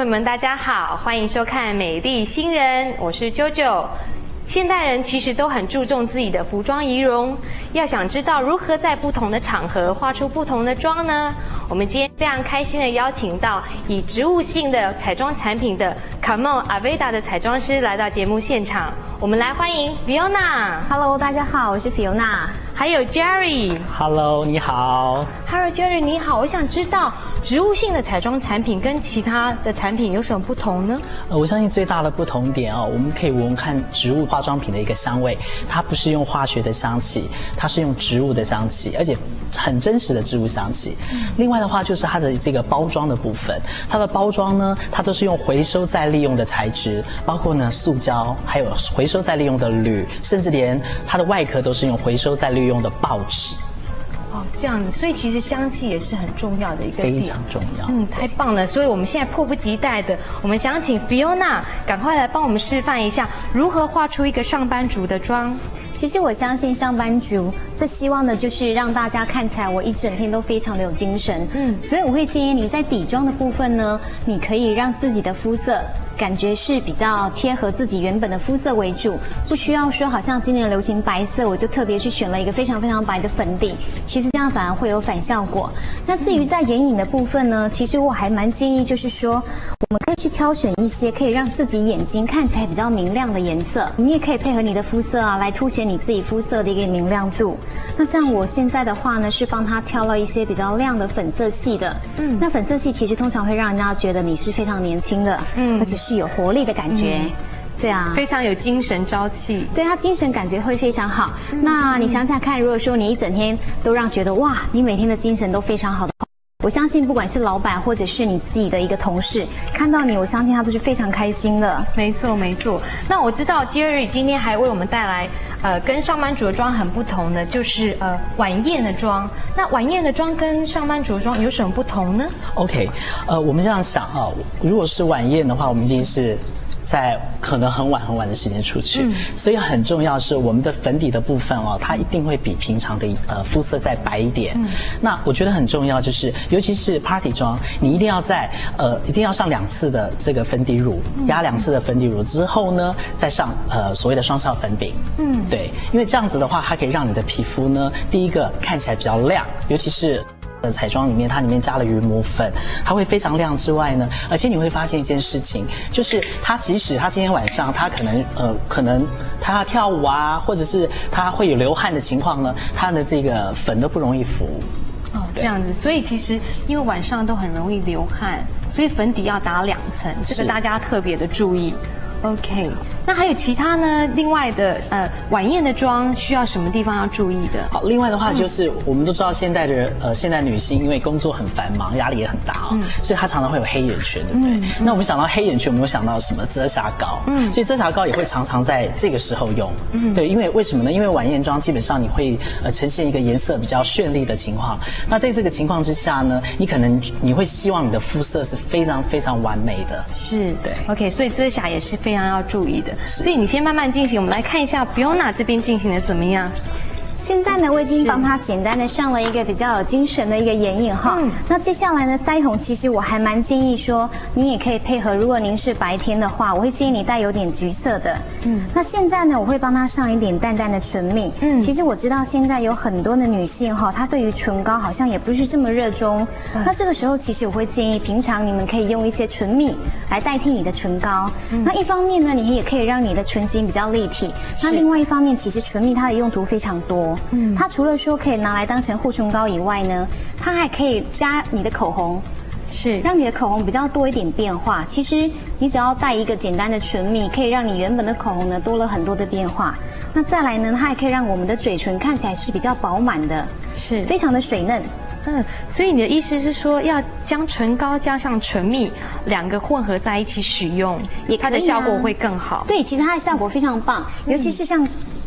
友们，大家好，欢迎收看《美丽新人》，我是JoJo。现代人其实都很注重自己的服装仪容，要想知道如何在不同的场合画出不同的妆呢？我们今天非常开心的邀请到以植物性的彩妆产品的 Come On Aveda 的彩妆师来到节目现场，我们来欢迎 Fiona。Hello， 大家好，我是 Fiona。 还有 Jerry。Hello， 你好。 Hello Jerry， 你好，我想知道植物性的彩妆产品跟其他的产品有什么不同呢？ 我相信最大的不同点哦，我们可以闻看植物化妆品的一个香味，它不是用化学的香气，它是用植物的香气，而且很真实的植物香气。另外的话就是它的这个包装的部分，它的包装呢，它都是用回收再利用的材质，包括呢塑胶，还有回收再利用的铝，甚至连它的外壳都是用回收再利用的报纸。 哦，这样子，所以其实香气也是很重要的一个点， 非常重要。 太棒了！所以我们现在迫不及待的，我们想请 Fiona 赶快来帮我们示范一下如何画出一个上班族的妆。 其实我相信上班族最希望的就是让大家看起来我一整天都非常的有精神。所以我会建议你在底妆的部分呢，你可以让自己的肤色感觉是比较贴合自己原本的肤色为主，不需要说好像今年流行白色，我就特别去选了一个非常非常白的粉底，其实这样反而会有反效果。那至于在眼影的部分呢，其实我还蛮建议就是说，我们可以去挑选一些可以让自己眼睛看起来比较明亮的颜色，你也可以配合你的肤色啊，来凸显你自己肤色的一个明亮度。那像我现在的话呢，是帮他挑了一些比较亮的粉色系的。那粉色系其实通常会让人家觉得你是非常年轻的，而且是有活力的感觉。对啊， 非常有精神朝气。 对，他精神感觉会非常好。那你想想看，如果说你一整天都让觉得哇，你每天的精神都非常好的话，我相信不管是老板或者是你自己的一个同事看到你，我相信他都是非常开心的。 没错没错。那我知道 Jerry 今天还为我们带来跟上班族的妆很不同的，就是晚宴的妆。那晚宴的妆跟上班族的妆有什么不同呢 ？OK， 我们这样想啊，如果是晚宴的话，我们一定是在可能很晚很晚的时间出去，所以很重要是我们的粉底的部分哦，它一定会比平常的肤色再白一点。那我觉得很重要就是，尤其是 party 妆，你一定要一定要上2次的这个粉底乳，压2次的粉底乳之后呢，再上所谓的双效粉饼。对，因为这样子的话，它可以让你的皮肤呢，第一个看起来比较亮，尤其是彩妆里面，它里面加了鱼膜粉，它会非常亮之外呢，而且你会发现一件事情，就是它即使它今天晚上它可能它要跳舞啊，或者是它会有流汗的情况呢，它的这个粉都不容易浮。 哦，这样子，所以其实因为晚上都很容易流汗，所以粉底要打2层，这个大家特别的注意。OK， 那还有其他呢？另外的晚宴的妆需要什么地方要注意的？ 好，另外的话就是我们都知道现代女性因为工作很繁忙，压力也很大哦，所以她常常会有黑眼圈，对不对？那我们想到黑眼圈，我们有想到什么？遮瑕膏。所以遮瑕膏也会常常在这个时候用。对，因为为什么呢？因为晚宴妆基本上你会呈现一个颜色比较绚丽的情况。那在这个情况之下呢，你会希望你的肤色是非常非常完美的。 是，对。OK， 所以遮瑕也是非常要注意的。所以你先慢慢进行，我们来看一下 Fiona 这边进行的怎么样。 现在呢，我已经帮他简单的上了一个比较有精神的一个眼影哈。那接下来呢，腮红其实我还蛮建议说，你也可以配合，如果您是白天的话，我会建议你带有点橘色的。那现在呢，我会帮他上一点淡淡的唇蜜。其实我知道现在有很多的女性哈，她对于唇膏好像也不是这么热衷。那这个时候，其实我会建议，平常你们可以用一些唇蜜来代替你的唇膏。那一方面呢，你也可以让你的唇形比较立体。那另外一方面，其实唇蜜它的用途非常多。它除了说可以拿来当成护唇膏以外呢，它还可以加你的口红，是让你的口红比较多一点变化。其实你只要带一个简单的唇蜜，可以让你原本的口红呢多了很多的变化。那再来呢，它还可以让我们的嘴唇看起来是比较饱满的，是非常的水嫩。 所以你的意思是说，要将唇膏加上唇蜜2个混合在一起使用，它的效果会更好。 对，其实它的效果非常棒，尤其是像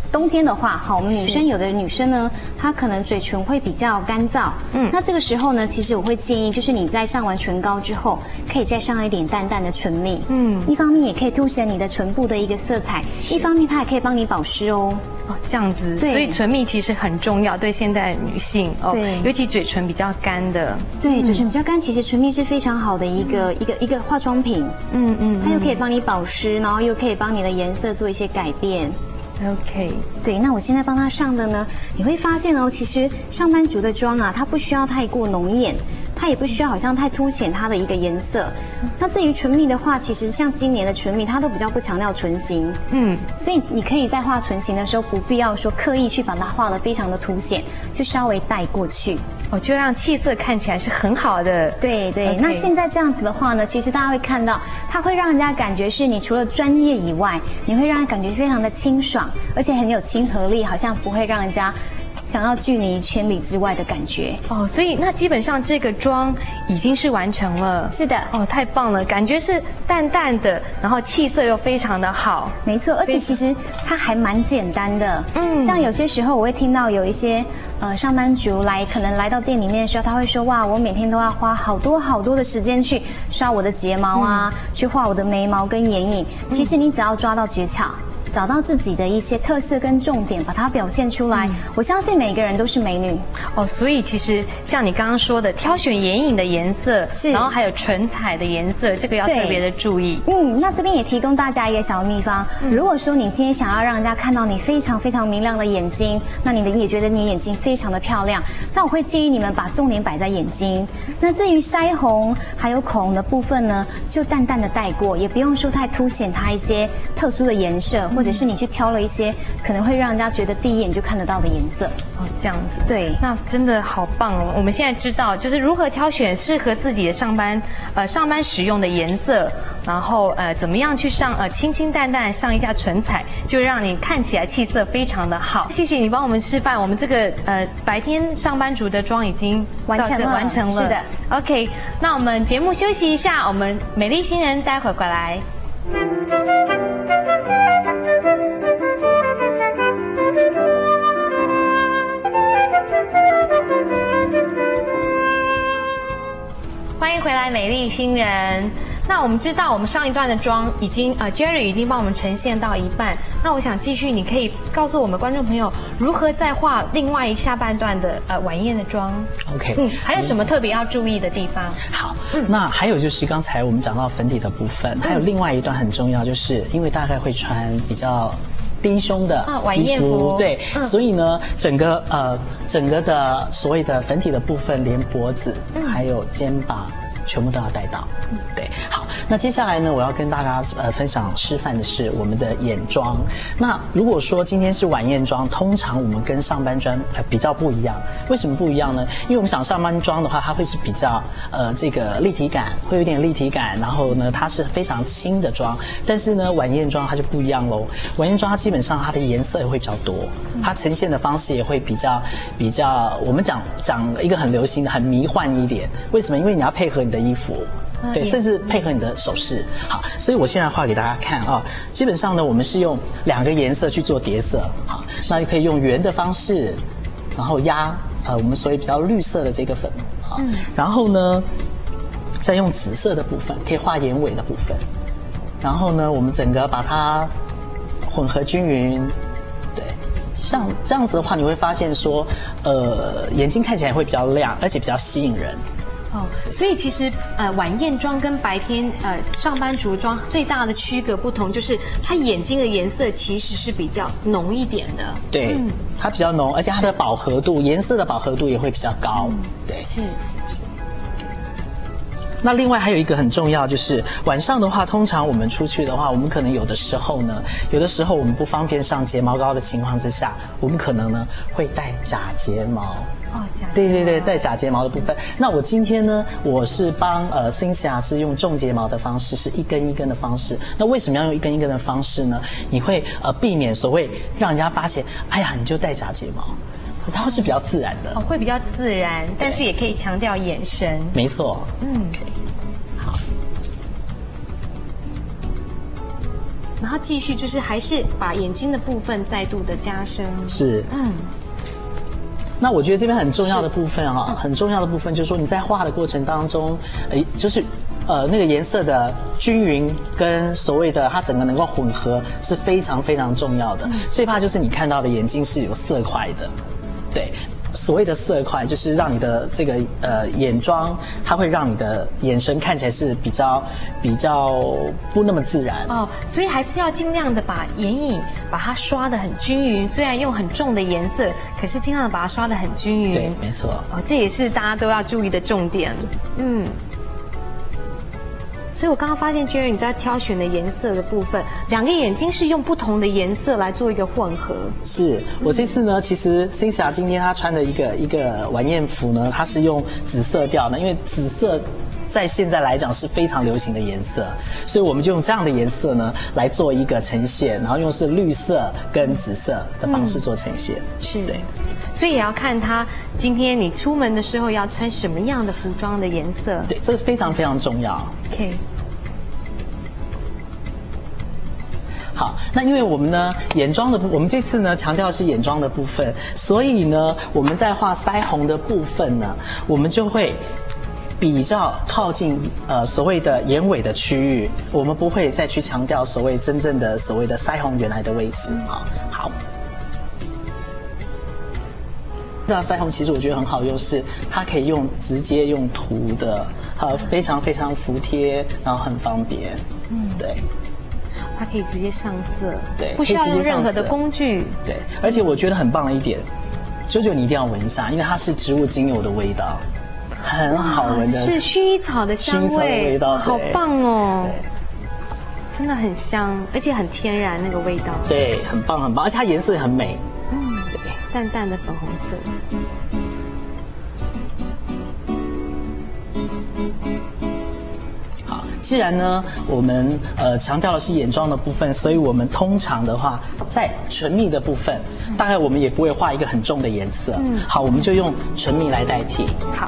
冬天的话，好，我们女生有的女生呢，她可能嘴唇会比较干燥，那这个时候呢，其实我会建议，就是你在上完唇膏之后，可以再上一点淡淡的唇蜜，一方面也可以凸显你的唇部的一个色彩，一方面它还可以帮你保湿哦。 哦，这样子，所以唇蜜其实很重要，对现代女性哦，对，尤其嘴唇比较干的， 对，嘴唇比较干，其实唇蜜是非常好的一个化妆品，它又可以帮你保湿，然后又可以帮你的颜色做一些改变。 OK， 对，那我现在帮他上的呢，你会发现哦，其实上班族的妆啊，它不需要太过浓艳，它也不需要好像太凸显它的一个颜色。那至于唇蜜的话，其实像今年的唇蜜，它都比较不强调唇型，所以你可以在画唇型的时候，不必要说刻意去把它画得非常的凸显，就稍微带过去。 哦，就让气色看起来是很好的。 对对，那现在这样子的话呢，其实大家会看到，它会让人家感觉是你除了专业以外，你会让人感觉非常的清爽，而且很有亲和力，好像不会让人家想要拒你千里之外的感觉。 哦，所以那基本上这个妆已经是完成了。 是的。 哦，太棒了，感觉是淡淡的，然后气色又非常的好。 没错，而且其实它还蛮简单的。像有些时候我会听到有一些上班族可能来到店里面的时候，他会说哇，我每天都要花好多的时间去刷我的睫毛啊，去画我的眉毛跟眼影。其实你只要抓到诀窍，找到自己的一些特色跟重点，把它表现出来，我相信每个人都是美女。 哦，所以其实像你刚刚说的，挑选眼影的颜色，然后还有唇彩的颜色，这个要特别的注意。 那这边也提供大家一个小秘方，如果说你今天想要让人家看到你非常非常明亮的眼睛，那你也觉得你眼睛非常的漂亮，那我会建议你们把重点摆在眼睛。那至于腮红还有口红的部分呢，就淡淡的带过，也不用说太凸显它一些特殊的颜色，或者是你去挑了一些可能会让人家觉得第一眼就看得到的颜色。 哦，这样子。 对， 那真的好棒哦！我们现在知道就是如何挑选适合自己的上班使用的颜色，然后怎么样去上清清淡淡上一下唇彩，就让你看起来气色非常的好。谢谢你帮我们示范，我们这个白天上班族的妆已经完成了。是的。OK， 那我们节目休息一下，我们美丽新人待会儿回来。欢迎回来，美丽新人。那我们知道，我们上一段的妆已经Jerry 已经帮我们呈现到一半。那我想继续，你可以告诉我们观众朋友如何再画另外下半段的晚宴的妆。 OK， 还有什么特别要注意的地方？ 好，那还有就是刚才我们讲到粉底的部分，还有另外一段很重要，就是因为大概会穿比较低胸的晚宴服， 对，所以呢，整个的所谓的粉体的部分，连脖子还有肩膀全部都要带到。对，好，那接下来呢，我要跟大家分享示范的是我们的眼妆。那如果说今天是晚宴妆，通常我们跟上班妆比较不一样。为什么不一样呢？因为我们想上班妆的话，它会是比较这个立体感，会有点立体感，然后呢，它是非常轻的妆。但是呢，晚宴妆它就不一样喽。晚宴妆它基本上它的颜色也会比较多，它呈现的方式也会比较，我们讲一个很流行的，很迷幻一点。为什么？因为你要配合你的衣服。对，甚至配合你的手势。好，所以我现在画给大家看啊。基本上呢，我们是用2个颜色去做叠色。好，那也可以用圆的方式，然后压我们所谓比较绿色的这个粉啊，然后呢，再用紫色的部分，可以画眼尾的部分。然后呢，我们整个把它混合均匀。对，这样子的话，你会发现说，眼睛看起来会比较亮，而且比较吸引人。 哦，所以其实晚宴妆跟白天上班族妆最大的区隔不同，就是它眼睛的颜色其实是比较浓一点的。 对，它比较浓，而且它的饱和度，颜色的饱和度也会比较高。对，是。那另外还有一个很重要，就是晚上的话，通常我们出去的话，我们可能有的时候我们不方便上睫毛膏的情况之下，我们可能呢会戴假睫毛。哦，对，戴假睫毛的部分。那我今天呢，我是帮Cynthia 是用重睫毛的方式，是一根一根的方式。那为什么要用一根一根的方式呢？你会避免所谓让人家发现，哎呀，你就戴假睫毛。它会是比较自然的， 会比较自然，但是也可以强调眼神。 没错，OK， 好。 然后继续就是还是把眼睛的部分再度的加深。 是，那我觉得这边很重要的部分哈，很重要的部分就是说你在画的过程当中，就是那个颜色的均匀跟所谓的它整个能够混合是非常非常重要的。最怕就是你看到的眼睛是有色块的，对。所谓的色块，就是让你的这个眼妆，它会让你的眼神看起来是比较不那么自然哦，所以还是要尽量的把眼影把它刷得很均匀。虽然用很重的颜色，可是尽量的把它刷得很均匀。 对，没错。 哦，这也是大家都要注意的重点。所以我刚刚发现 Jerry 你在挑选的颜色的部分，两个眼睛是用不同的颜色来做一个混合。 是我这次呢，其实 Cynthia 今天她穿的一个晚宴服呢，它是用紫色调的，因为紫色在现在来讲是非常流行的颜色，所以我们就用这样的颜色呢来做一个呈现，然后用是绿色跟紫色的方式做呈现。 是， 对。 所以也要看他今天你出门的时候要穿什么样的服装的颜色。 对，这个非常非常重要。 OK。 好，那因为我们呢眼妆的我们这次呢强调的是眼妆的部分，所以呢我们在画腮红的部分呢，我们就会比较靠近所谓的眼尾的区域，我们不会再去强调所谓真正的所谓的腮红原来的位置啊。好。那腮红其实我觉得很好用，是它可以直接用涂的，非常非常服帖，然后很方便。对。 它可以直接上色， 对， 不需要用任何的工具。 对，而且我觉得很棒的一点，JoJo你一定要闻一下，因为它是植物精油的味道，很好闻的， 是薰衣草的香味， 薰衣草的味道， 好棒哦。真的很香，而且很天然那个味道。 对，很棒很棒，而且它颜色很美。对， 淡淡的粉红色。 既然呢，我们强调的是眼妆的部分，所以我们通常的话，在唇蜜的部分，大概我们也不会画一个很重的颜色。好，我们就用唇蜜来代替。 好。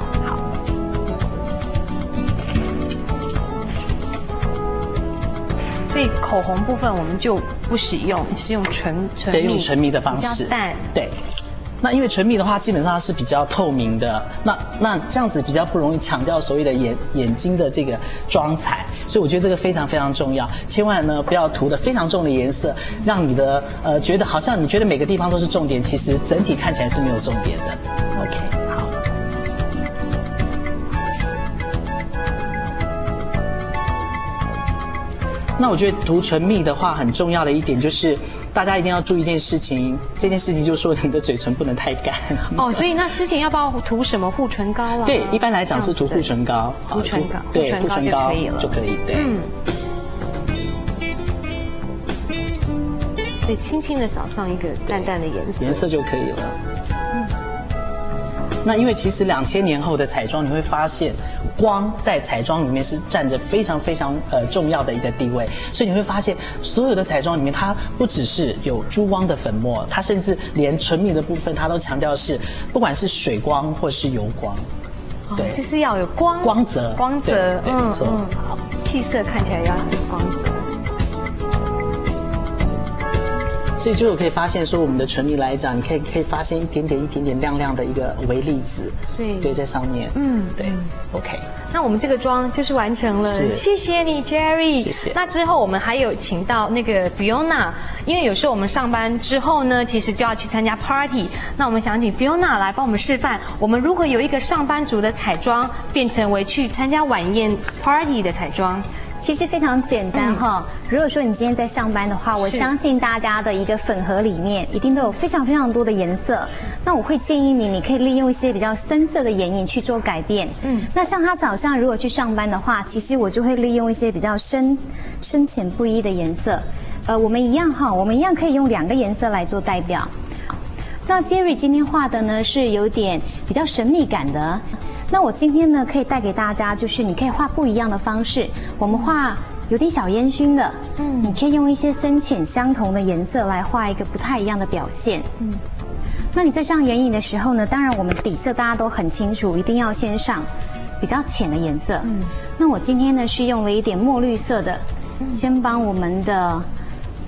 所以口红部分我们就不使用，是用唇蜜， 对，用唇蜜的方式， 比较淡， 对。那因为唇蜜的话，基本上是比较透明的，那这样子比较不容易强调所谓的眼睛的这个妆彩，所以我觉得这个非常非常重要。千万呢不要涂得非常重的颜色，让你的觉得好像你觉得每个地方都是重点，其实整体看起来是没有重点的。OK， 好。那我觉得涂唇蜜的话，很重要的一点就是。大家一定要注意一件事情，这件事情就是说你的嘴唇不能太干。 哦，所以那之前要不要涂什么护唇膏啊？ 对，一般来讲是涂护唇膏， 护唇膏， 对，护唇膏就可以，对。 所以轻轻的扫上一个淡淡的颜色就可以了。那因为其实2000年后的彩妆，你会发现光在彩妆里面是占着非常非常重要的一个地位，所以你会发现所有的彩妆里面，它不只是有珠光的粉末，它甚至连唇蜜的部分，它都强调是不管是水光或是油光， 对，就是要有光泽， 对，没错， 好，气色看起来要很光泽。 所以就有可以发现说，我们的唇蜜来讲，你可以发现一点点亮亮的一个微粒子，对，在上面，对 ，OK。 那我们这个妆就是完成了，谢谢你 Jerry， 谢谢。 那之后我们还有请到那个 Fiona， 因为有时候我们上班之后呢，其实就要去参加 party， 那我们想请 Fiona 来帮我们示范，我们如果有一个上班族的彩妆，变成为去参加晚宴 party 的彩妆。 其实非常简单哈。如果说你今天在上班的话，我相信大家的一个粉盒里面一定都有非常非常多的颜色。那我会建议你可以利用一些比较深色的眼影去做改变。那像他早上如果去上班的话，其实我就会利用一些比较深浅不一的颜色。我们一样可以用2个颜色来做代表。那 Jerry 今天画的呢是有点比较神秘感的。那我今天呢，可以带给大家，就是你可以画不一样的方式。我们画有点小烟熏的，你可以用一些深浅相同的颜色来画一个不太一样的表现。那你在上眼影的时候呢，当然我们底色大家都很清楚，一定要先上比较浅的颜色。那我今天呢是用了一点墨绿色的，先帮我们的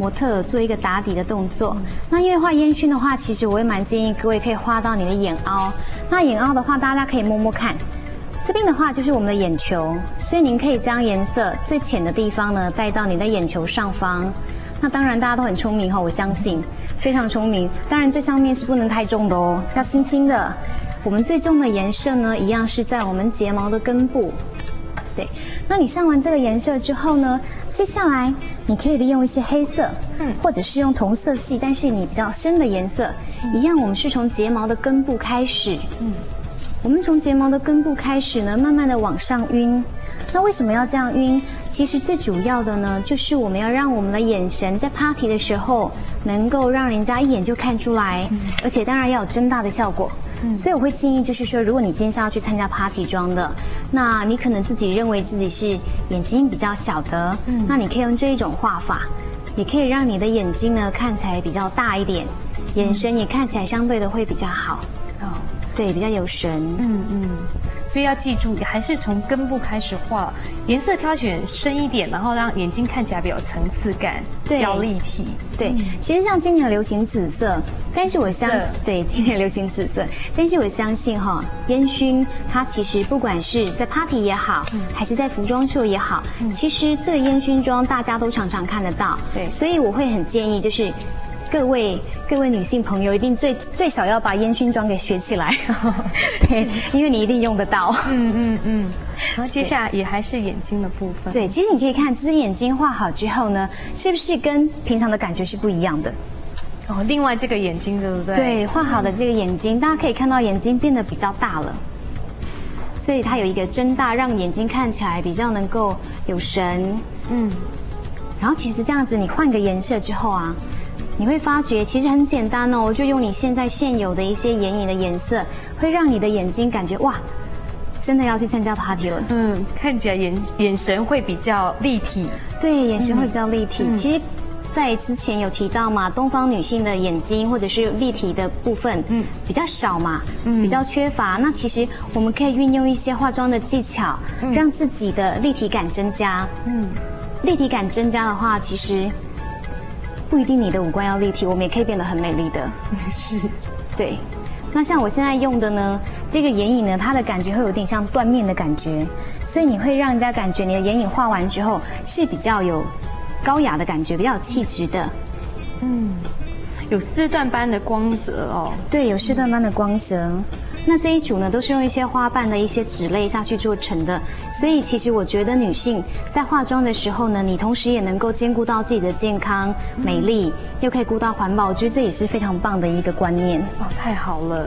模特儿做一个打底的动作。那因为画烟熏的话，其实我会蛮建议各位可以画到你的眼凹。那眼凹的话，大家可以摸摸看。这边的话就是我们的眼球，所以您可以将颜色最浅的地方呢带到你的眼球上方。那当然大家都很聪明哈，我相信非常聪明。当然这上面是不能太重的哦，要轻轻的。我们最重的颜色呢，一样是在我们睫毛的根部。对，那你上完这个颜色之后呢，接下来你可以利用一些黑色，或者是用同色系，但是你比较深的颜色，一样我们是从睫毛的根部开始。我们从睫毛的根部开始呢，慢慢的往上晕。那为什么要这样晕？其实最主要的呢，就是我们要让我们的眼神在 party 的时候，能够让人家一眼就看出来，而且当然要有睁大的效果。所以我会建议，就是说，如果你今天是要去参加 party 妆的，那你可能自己认为自己是眼睛比较小的，那你可以用这一种画法，也可以让你的眼睛呢看起来比较大一点，眼神也看起来相对的会比较好。对，比较有神。 所以要记住，还是从根部开始画，颜色挑选深一点，然后让眼睛看起来比较有层次感，比较立体。 对，其实像今年流行紫色，但是我相信，对，今年流行紫色，但是我相信哈，烟熏它其实不管是在 party 也好，还是在服装秀也好，其实这个烟熏妆大家都常常看得到。对，所以我会很建议就是。各位女性朋友，一定最少要把烟熏妆给学起来，对，因为你一定用得到。 然后接下来也还是眼睛的部分。 对，其实你可以看，这只眼睛画好之后呢，是不是跟平常的感觉是不一样的？ 哦，另外这个眼睛对不对？ 对，画好的这个眼睛，大家可以看到眼睛变得比较大了，所以它有一个睁大，让眼睛看起来比较能够有神。然后其实这样子，你换个颜色之后啊。你会发觉其实很简单哦，就用你现在现有的一些眼影的颜色，会让你的眼睛感觉哇，真的要去参加 party 了。 看起来眼神会比较立体。 对，眼神会比较立体。其实，在之前有提到嘛，东方女性的眼睛或者是立体的部分，比较少嘛，比较缺乏。那其实我们可以运用一些化妆的技巧，让自己的立体感增加。立体感增加的话，其实。不一定你的五官要立体，我们也可以变得很美丽的。 是， 对。那像我现在用的呢，这个眼影呢，它的感觉会有点像缎面的感觉，所以你会让人家感觉你的眼影画完之后是比较有高雅的感觉，比较有气质的。 有丝缎般的光泽哦。 对，有丝缎般的光泽。那这一组呢，都是用一些花瓣的一些脂类下去做成的，所以其实我觉得女性在化妆的时候呢，你同时也能够兼顾到自己的健康、美丽，又可以顾到环保，我觉得这也是非常棒的一个观念。 哦，太好了。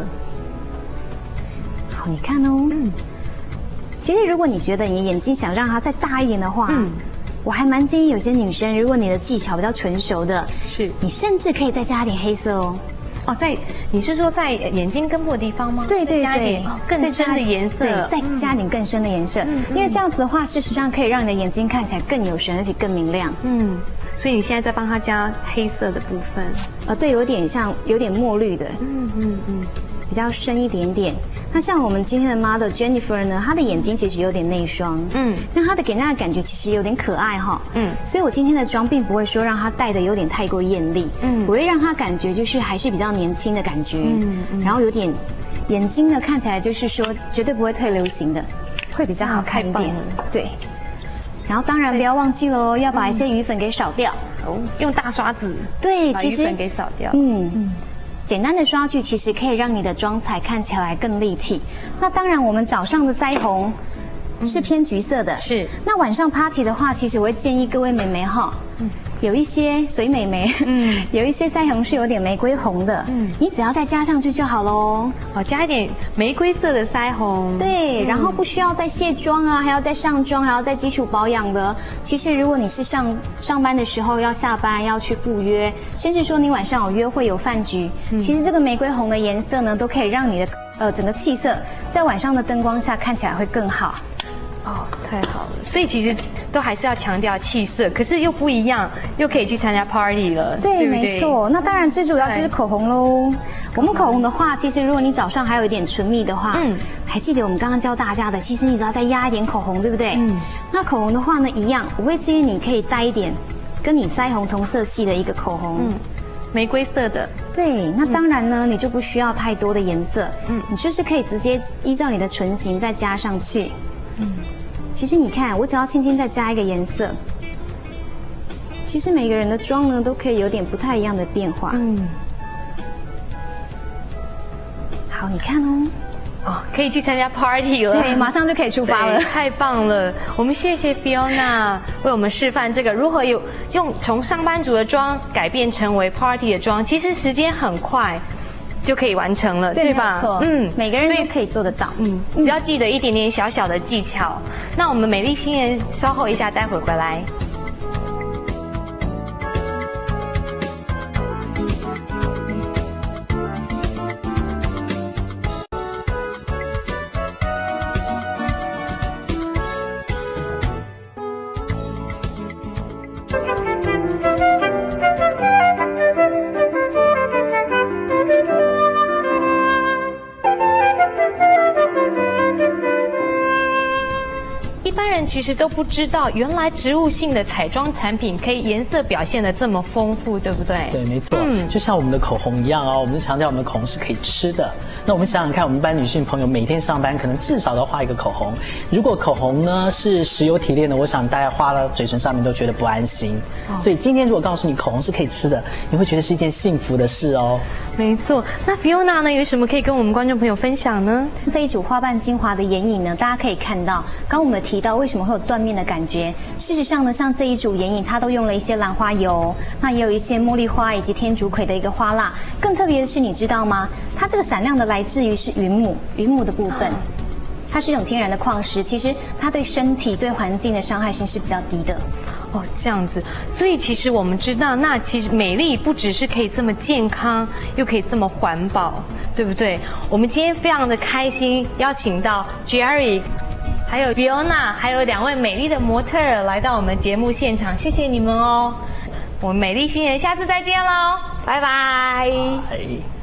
好，你看哦。其实如果你觉得你眼睛想让它再大一点的话，我还蛮建议有些女生，如果你的技巧比较纯熟的，你甚至可以再加一点黑色哦。 哦，你是说在眼睛根部的地方吗？ 对对对， 加一点更深的颜色， 对，再加点更深的颜色，因为这样子的话，事实上可以让你的眼睛看起来更有神，而且更明亮。 所以你现在在帮它加黑色的部分。 对，有点墨绿的，比较深一点点。那像我们今天的 model Jennifer 呢，她的眼睛其实有点内双，那她的给人家的感觉其实有点可爱哈，所以我今天的妆并不会说让她戴的有点太过艳丽，我会让她感觉就是还是比较年轻的感觉，然后有点眼睛呢看起来就是说绝对不会退流行的，会比较好看一点，对。然后当然不要忘记了，要把一些余粉给扫掉， 用大刷子对， 把余粉给扫掉， 简单的刷具其实可以让你的妆彩看起来更立体。那当然，我们早上的腮红是偏橘色的， 是。 那晚上 party 的话，其实我会建议各位美眉哈，有一些水美眉，有一些腮红是有点玫瑰红的，你只要再加上去就好喽。 加一点玫瑰色的腮红， 对，然后不需要再卸妆啊，还要再上妆，还要再基础保养的。其实如果你是上班的时候要下班要去赴约，甚至说你晚上有约会有饭局，其实这个玫瑰红的颜色呢，都可以让你的整个气色在晚上的灯光下看起来会更好。 太好了，所以其实都还是要强调气色，可是又不一样，又可以去参加 party 了。 对，没错。那当然最主要就是口红喽。我们口红的话，其实如果你早上还有一点唇蜜的话，还记得我们刚刚教大家的，其实你只要再压一点口红，对不对？那口红的话呢，一样，我会建议你可以带一点跟你腮红同色系的一个口红。 玫瑰色的。 对，那当然呢，你就不需要太多的颜色，你就是可以直接依照你的唇型再加上去。其实你看，我只要轻轻再加一个颜色，其实每个人的妆呢都可以有点不太一样的变化。好，你看哦。 可以去参加 party 了， 对，马上就可以出发了， 太棒了！我们谢谢 Fiona 为我们示范这个如何用从上班族的妆改变成为 party 的妆，其实时间很快就可以完成了，对吧？ 没错，每个人都可以做得到， 只要记得一点点小小的技巧。那我们美丽新人稍后一下，待会回来。一般人其实都不知道，原来植物性的彩妆产品可以颜色表现得这么丰富，对不对？ 对，没错。就像我们的口红一样哦，我们强调我们的口红是可以吃的。那我们想想看，我们一般女性朋友每天上班可能至少都画一个口红。如果口红呢是石油提炼的，我想大家画到嘴唇上面都觉得不安心。所以今天如果告诉你口红是可以吃的，你会觉得是一件幸福的事哦。 没错。那 Fiona 呢，有什么可以跟我们观众朋友分享呢？ 这一组花瓣精华的眼影呢，大家可以看到，刚我们提到为什么会有缎面的感觉。事实上呢，像这一组眼影，它都用了一些兰花油，那也有一些茉莉花以及天竺葵的一个花蜡。更特别的是，你知道吗？它这个闪亮的来自于是云母的部分。它是一种天然的矿石，其实它对身体、对环境的伤害性是比较低的。 这样子，所以其实我们知道，那其实美丽不只是可以这么健康，又可以这么环保，对不对？我们今天非常的开心，邀请到 Jerry， 还有 Fiona， 还有2位美丽的模特儿来到我们节目现场，谢谢你们哦。我们美丽新人下次再见喽，拜拜。